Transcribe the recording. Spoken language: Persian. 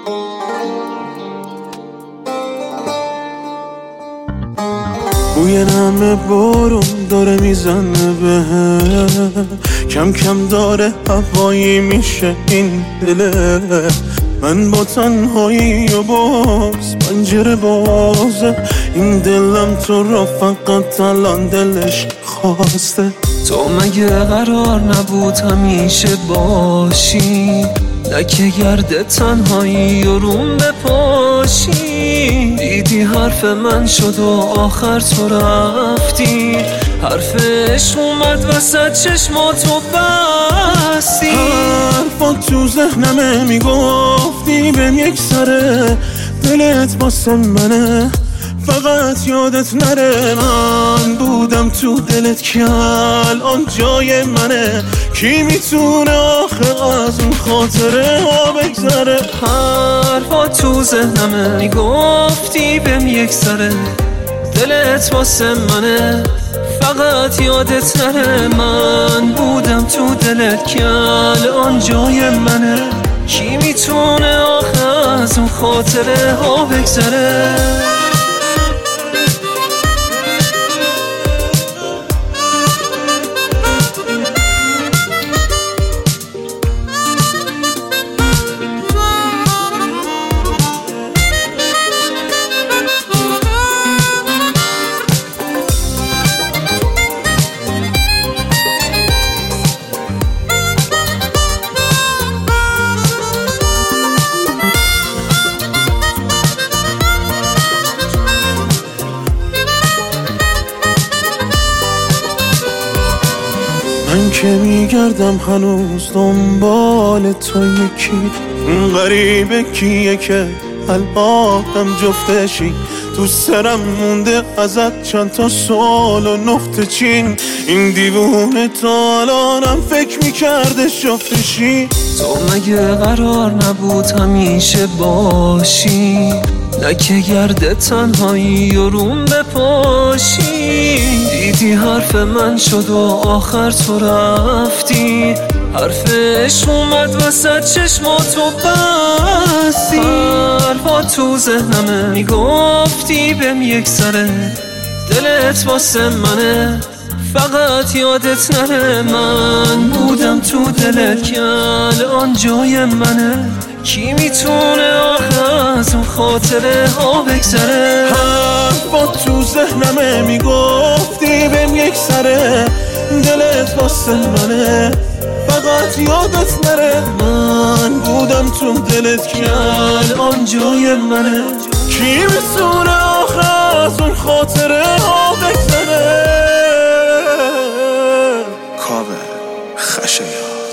بوی نم بارون داره میزنه بهم، کم کم داره هوایی میشه این دله. من با تنهایی و باز پنجره بازه، این دلم تو را فقط الان دلش خواسته. تو مگه قرار نبود همیشه باشی؟ لکه گرد تنهایی و روم بپاشی. دیدی حرف من شد و آخر تو رفتی، حرفش اومد وسط چشماتو بستی. حرفات تو ذهنمه میگفتی بهم یک سره، دلت واسه منه فقط یادت نره. من بودم تو دلت که الان جای منه، کی میتونه آخه از اون خاطره ها بگذره؟ حرفات تو ذهنمه میگفتی بهم یک سره، دلت واسه منه فقط یادت نره. من بودم تو دلت که الان جای منه، کی میتونه آخه از اون خاطره ها بگذره؟ من که میگردم هنوز دنبال تو، یکی اون غریبه کیه که الانم جفتشی؟ تو سرم مونده ازت چند تا سوال و نقطه چین، این دیوونه تا الانم فکر میکرده جفتشی. تو مگه قرار نبود همیشه باشی؟ لکه گرد تنهایی و روم بپاشی. دیدی حرف من شد و آخر تو رفتی، حرفش اومد وسط چشماتو بستی. حرفات تو ذهنمه میگفتی بهم یک سره، دلت واسه منه فقط یادت نره. من بودم تو دلت که الان جای منه، کی میتونه آخه از اون خاطره ها بگذره؟ حرفات تو ذهنمه میگفتی بهم یک سره، دلت واسه منه فقط یادت نره. من بودم تو دلت که الان جای منه، کی میتونه آخه از اون خاطره ها بگذره؟ کاوه خشایار.